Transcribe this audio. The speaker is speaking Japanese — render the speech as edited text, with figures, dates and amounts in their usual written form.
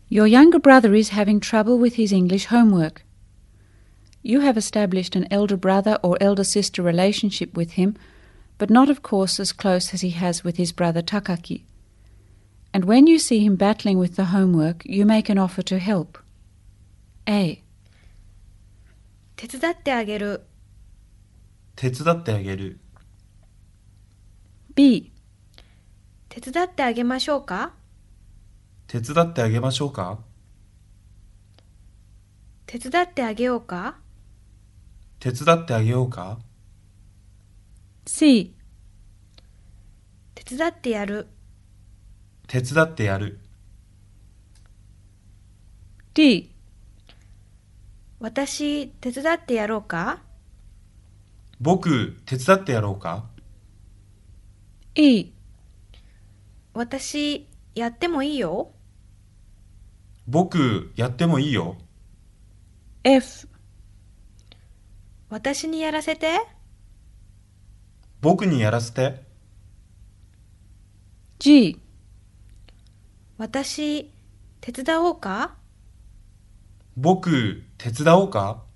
Your younger brother is having trouble with his English homework. You have established an elder brother or elder sister relationship with him, but not of course as close as he has with his brother Takaki. And when you see him battling with the homework, you make an offer to help. A. 手伝ってあげる。 手伝ってあげる。 B. 手伝ってあげましょうか。 手伝ってあげましょうか。 手伝ってあげようか。 手伝ってあげようか。 C. 手伝ってやる。 手伝ってやる。 D. 私、手伝ってやろうか。 僕、手伝ってやろうか。 E. 私、やってもいいよ。 僕、やってもいいよ。 F. 私にやらせて。 僕にやらせて。 G. 私、手伝おうか。 僕、手伝おうか。